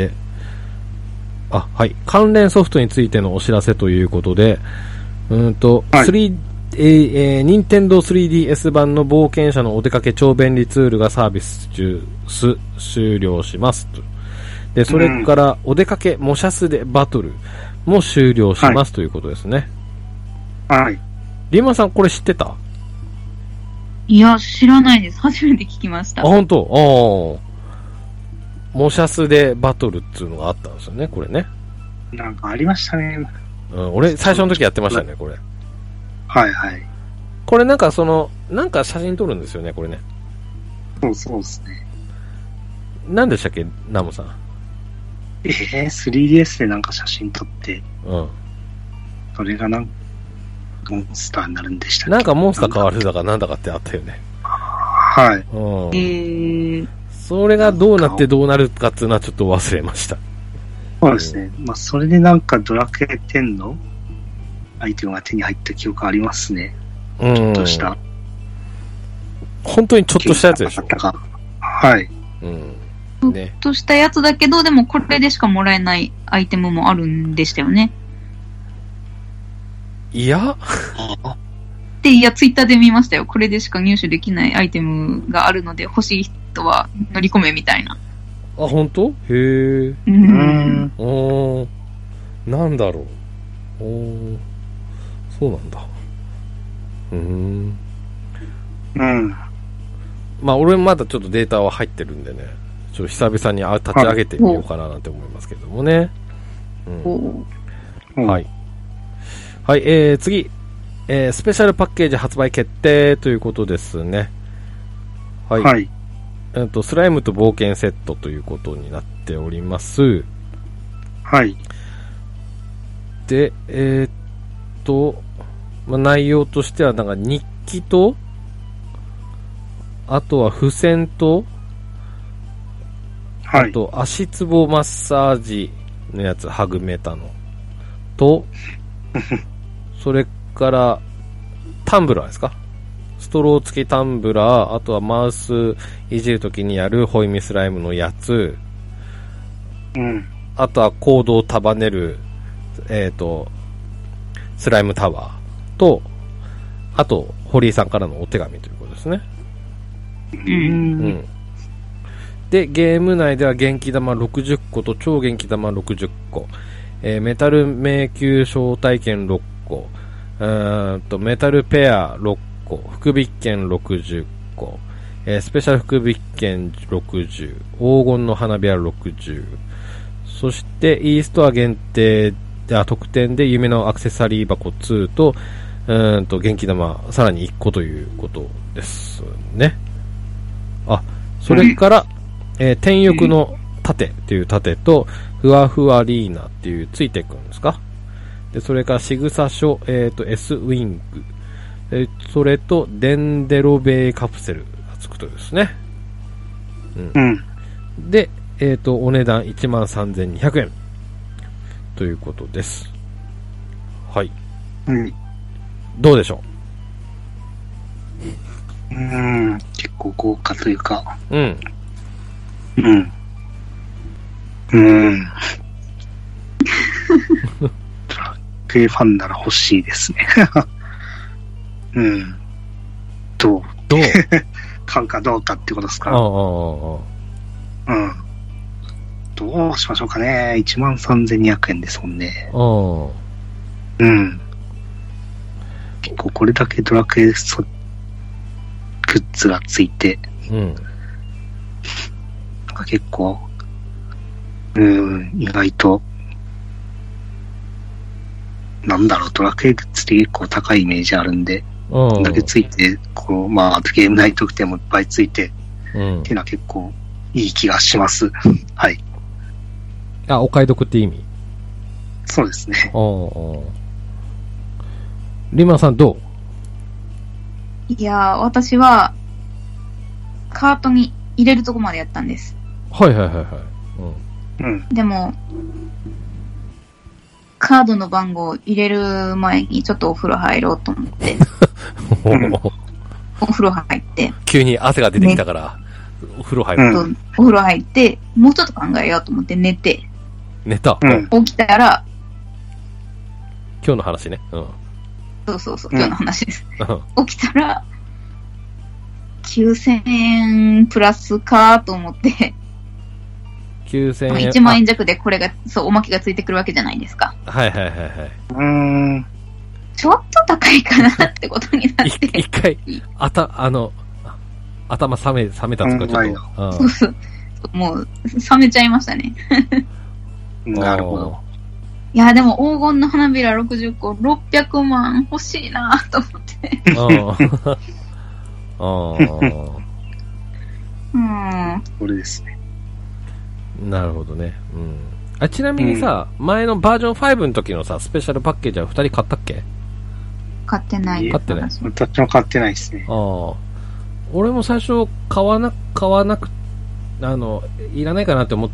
あ、はい。関連ソフトについてのお知らせということで、うんと、 はい、 スリーえーえー、任天堂 スリーディーエス 版の冒険者のお出かけ超便利ツールがサービス中す終了しますと。で、それからお出かけ模写スでバトルも終了します、はい、ということですね。 はい。 リーマンさんこれ知ってた？ いや、知らないです。初めて聞きました。 あ、本当？ああ。模写スでバトルっていうのがあったんですよね、これね。 なんかありましたね。 うん、俺最初の時やってましたね、これ。 はいはい。 これなんかその、なんか写真撮るんですよね、これね。 そうそうですね。 何でしたっけ、ナムさん。 えー、スリーディーエス でなんか写真撮って、 うん。 それがなんモンスターになるんでしたっけ？ なんかモンスター変わるだかなんだかってあったよね。 はい。 うん。 えー、 それがどうなってどうなるかっていうのはちょっと忘れました。 そうですね。うん、まあ、それでなんかドラクエテンのアイテムが手に入った記憶ありますね。うん。ちょっとした。 本当にちょっとしたやつでしょ。 はい。 うん。ね。 ちょっとしたやつだけど、でもこれでしかもらえないアイテムもあるんでしたよね。 いやで、いや、ツイッターで見ましたよ。これでしか入手できないアイテムがあるので、欲しい人は乗り込めみたいな。 あ、本当？へえ。 うん。 おー。なんだろう。おー。そうなんだ。うーん。 うん。 まあ、俺まだちょっとデータは入ってるんでね。ちょっと久々に立ち上げてみようかななんて思いますけどもね。うん。はい。はい、えー、次。えー、スペシャルパッケージ発売決定ということですね。はい。はい。えっと、スライムと冒険セットということになっております。 はい。 で、えー、っと、まあ、内容としては、なんか日記と、あとは付箋と、はい。あと、足つぼマッサージのやつ、ハグメタの。と、それからタンブラーですか、ストロー付きタンブラー、あとはマウスいじるときにやるホイミスライムのやつ、 うん、 あとはコードを束ねるえっとスライムタワーと、あと堀井さんからのお手紙ということですね。 うん、うん、 でゲーム内では元気玉ろくじゅっこと超元気玉ろくじゅっこ、えー、メタル迷宮招待券ろっこ、うーんとメタルペアろっこ、福引券ろくじゅっこ、えー、スペシャル福引券ろくじゅう、黄金の花びらろくじゅう、そして e ストア限定あ特典で夢のアクセサリー箱にと、うーんと元気玉さらにいっこということですね。あ、それから、うんえー、天翼の盾っていう盾とふわふわリーナっていうついてくるんですか。でそれから仕草書、えっと S ウィング、えー、それとデンデロベイカプセルがつくとですね。うん。 うん、 でえっとお値段いちまんさんぜんにひゃくえんということです。はい。 うん。 どうでしょう？うーん、結構豪華というか。 うん。 うん。うーん。ドラクエファンなら欲しいですね。うん。どうどう買うかどうかってことですか？ ああああ。 うん。どうしましょうかね。いちまんさんぜんにひゃくえんですもんね。 ああ。 うん。結構これだけドラクエそグッズがついて、 うん。 なんか結構、うん、意外と、なんだろう、ドラクエグッズって結構高いイメージあるんで、こんだけついて、こう、まあ、ゲーム内特典もいっぱいついて、 うん、 っていうのは結構いい気がします。はい。 あ、お買い得って意味？ そうですね。 おお。リマさんどいやー、私は、カートに入れるとこまでやったんです。 はいはいはいはい。 うん。うん。 でも、カードの番号入れる前にちょっとお風呂入ろうと思って、 うん、 お風呂入って、 急に汗が出てきたから、ね、お風呂入る、 うん。お風呂入って、もうちょっと考えようと思って寝て、 寝た、 うん、起きたら、 今日の話ね。うん。 そうそうそう、今日の話です。うん、起きたら、きゅうせんえんプラスかと思って、 きゅうせんえん。 いちまんえん弱でこれが、そう、おまけがついてくるわけじゃないですか。 はいはいはいはい。 うーん。 ちょっと高いかなってことになって。 一回、あた、あの、頭冷め、冷めたつか、ちょっと。 そうそう。もう、冷めちゃいましたね。 なるほど。 いや、でも黄金の花びらろくじゅっこ、ろっぴゃくまん欲しいなと思って。ああ。うん。 これですね。 なるほどね。うん。あ、ちなみにさ、うん、前のバージョンファイブの時のさ、スペシャルパッケージはふたり買ったっけ？ 買ってない。 買ってない。 私も買ってないですね。 ああ。俺も最初買わな、買わなく、あの、いらないかなって思って、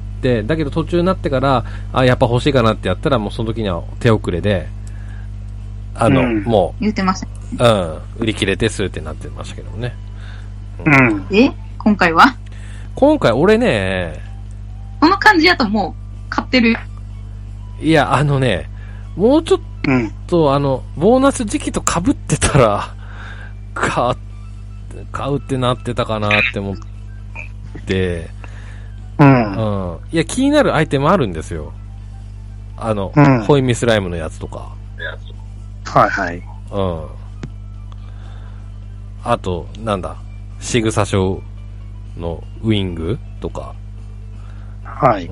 だけど途中になってから、あ、やっぱ欲しいかなってやったら、もうその時には手遅れで、あの、うん、もう。言ってました、 ね。うん。売り切れですってなってましたけどもね。 うん。 え？今回は？ 今回俺ね、 この感じだともう買ってる。 いや、あのね、もうちょっと、うん、あの、ボーナス時期と被ってたら、買、買うってなってたかなって思って、 うん。 うん。いや、気になるアイテムあるんですよ。あの、うん、ホイミスライムのやつとか。 はいはい。 うん。あと、なんだ、仕草書のウィングとか。 はい。 うん。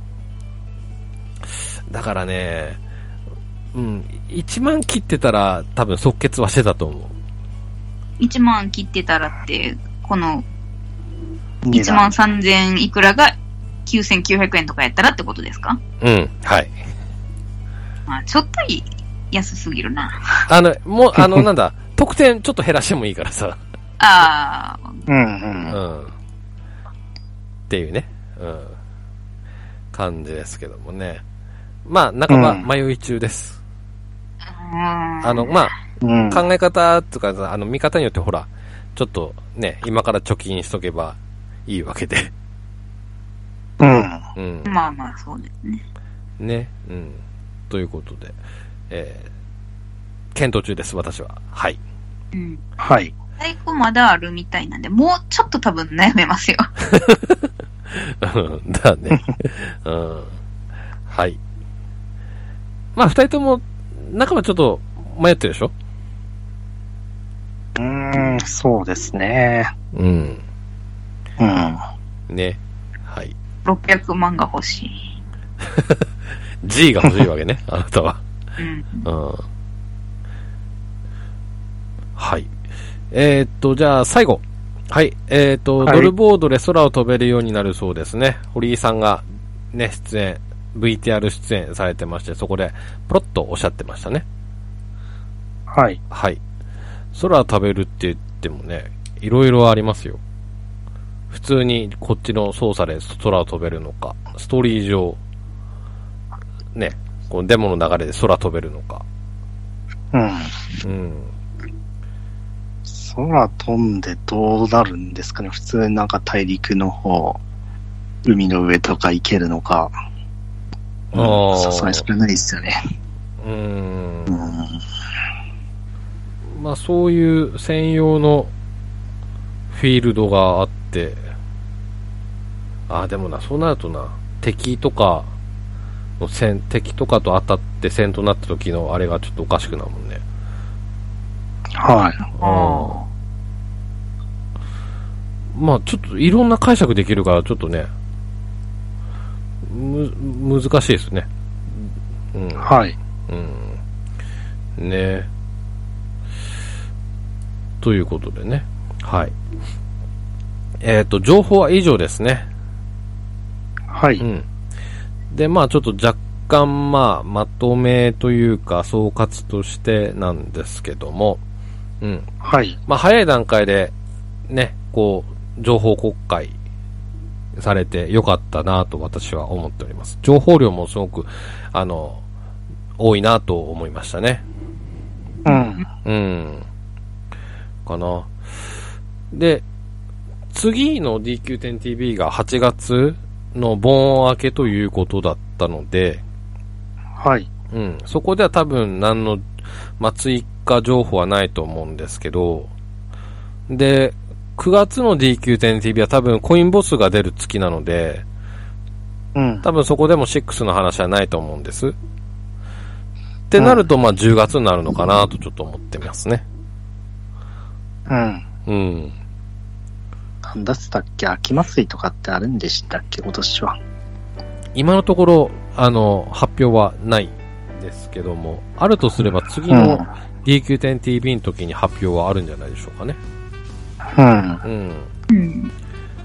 だからね、うん、いちまん切ってたら多分即決はしてたと思う。 いちまん切ってたらって、この、いちまんさんぜんいくらがきゅうせんきゅうひゃくえんとかやったらってことですか？ うん、はい。 まあ、ちょっと安すぎるな。 あの、もう、あの、なんだ、得点ちょっと減らしてもいいからさ。 ああ。 うんうん。 うん。っていうね。うん。感じですけどもね。まあ、半ば迷い中です。 うん、 あの、まあ、 うん、 考え方とか、あの、見方によってほら、ちょっとね、今から貯金しとけばいいわけで。 うん。 うん。 まあまあ、そうですね。 ね。うん。ということで、えー、検討中です、私は。はい。 うん。 はい。 在庫まだあるみたいなんで、もうちょっと多分悩めますよ。 だね。うん。はい。まあ、二人とも、中はちょっと迷ってるでしょ？ うーん、そうですね。 うん。 うん。 ね。はい。 ろっぴゃくまんが欲しい。 G が欲しいわけね、あなたは。 うん。 うん。はい。えー、っと、じゃあ最後。はい。えー、っと、はい、ドルボードで空を飛べるようになるそうですね。堀井さんがね、出演、ブイティーアール 出演されてまして、そこでポロッとおっしゃってましたね。 はい。 はい。空を飛べるって言ってもね、いろいろありますよ。普通にこっちの操作で空を飛べるのか、ストーリー上、ね、このデモの流れで空飛べるのか。 うん。 うん。 空飛んでどうなるんですかね。普通になんか大陸の方、海の上とか行けるのか。 ああ。 さすがにそれないですよね。 うーん。 うん。 まあそういう専用のフィールドがあって、ああでもな、そうなるとな、敵とかの戦、敵とかと当たって戦となった時のあれがちょっとおかしくなるもんね。 はい。 ああ。まあちょっといろんな解釈できるからちょっとね、む、難しいですね。うん。 はい。 うん。ね。ということでね。はい。 えっと、情報は以上ですね。 はい。 うん。で、まあちょっと若干、まあ、まとめというか、総括としてなんですけども、うん。 はい。 まあ早い段階で、ね、こう、情報公開されてよかったなと私は思っております。情報量もすごく、あの、多いなと思いましたね。 うん。 うん。かな。で、次の ディーキューテンティービー がはちがつの盆明けということだったので、 はい。 うん。そこでは多分何の、まあ、追加情報はないと思うんですけど、で、くがつの ディーキューテンティービー は多分コインボスが出る月なので、 うん。 多分そこでもろくの話はないと思うんです。ってなると、まあじゅうがつになるのかなとちょっと思ってますね。 うん。 うん。 なんだったっけ、秋祭りとかってあるんでしたっけ、今年は。 今のところ、あの、発表はないですけども、あるとすれば次の ディーキューテンティービー の時に発表はあるんじゃないでしょうかね。 うん。 うん。 うん。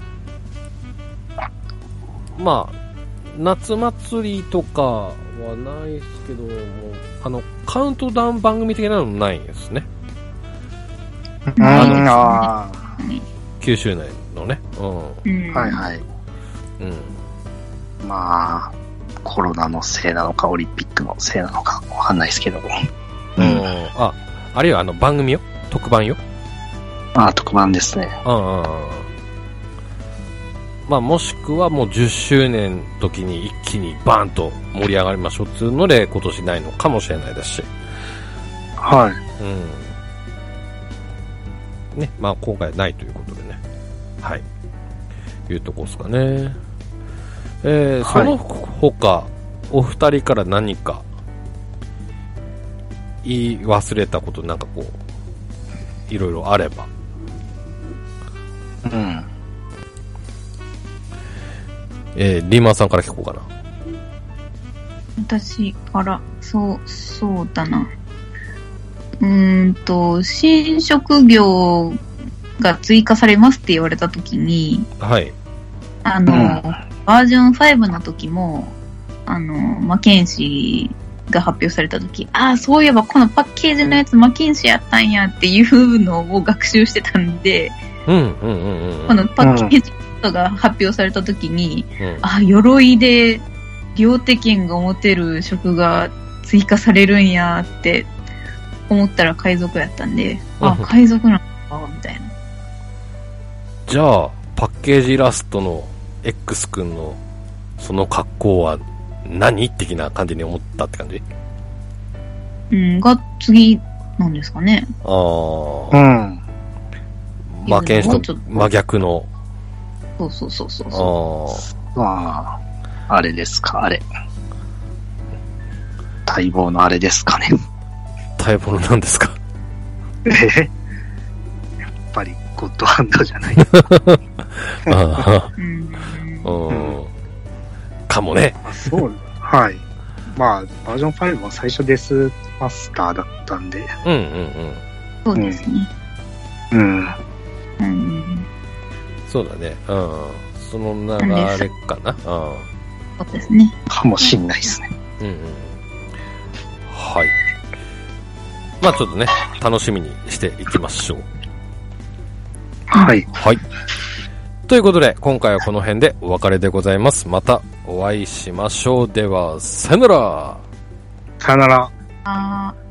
まあ、夏祭りとかはないですけども、あの、カウントダウン番組的なのもないんですね。 うん。 ないですねあきゅうしゅうねんのね。ううん。 あ。はいはい。 ん。うん。 まあ、コロナのせいなのか、オリンピックのせいなのか、わかんないですけども。 うん。あ、あるいはあの番組よ。特番よ。 まあ、特番ですね。 うんうんうん。まあもしくはもうじゅっしゅうねんの時に一気にバーンと盛り上がりましょうっていうので今年ないのかもしれないですし。 はい。 うん。ね、まあ今回ないということでね。はい。いうとこですかね。えー、その他、お二人から何か言い忘れたことなんかこう、いろいろあれば。 うん。 えー、リーマンさんから聞こうかな。 私から、そう、そうだな。うーんと、新職業が追加されますって言われたときに、 はい。 あの、 うんバージョンごの時も、あの、マケンシーが発表された時、ああ、そういえばこのパッケージのやつマケンシーやったんやっていうのを学習してたんで、 うんうんうんうん。 このパッケージが発表された時に、 うんあ、鎧で両手剣が持てる職が追加されるんやって思ったら海賊やったんで、あ、 うん海賊なのか、みたいな。 じゃあ、パッケージイラストの X 君のその格好は何的な感じに思ったって感じ？ うん、が次なんですかね。 あうあ。 ん。 魔剣士ともうちょっと真逆の。 そうそうそうそうあそあ。 まあ、あれですか、あれ。待望のあれですかね。 待望の何ですか？ えへやっぱりゴッドハンドじゃない。 あう。うん。 あ。うん。かもね。 あ、そう。はい。まあ、バージョンごは最初デスマスターだったんで。 うんうんうん。 そうですね。 うん。 うん。 そうだね。うん。その流れかな。うん。 そうですね。 かもしんないですね。 うんうん。はい。まあちょっとね、楽しみにしていきましょう。 はい。 はい。ということで、今回はこの辺でお別れでございます。またお会いしましょう。では、さよなら。 さよなら。 あー。